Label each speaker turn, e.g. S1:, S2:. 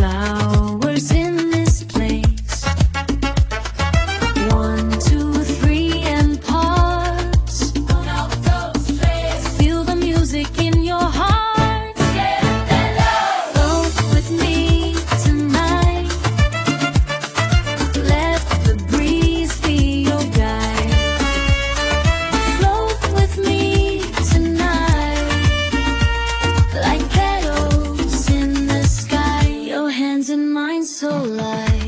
S1: flowers in this place. 1, 2, 3 and pause. Feel the music in your heart. Float with me tonight. Let the breeze be your guide. Float with me tonight. Like petals in the sky. Your hands in mine so light.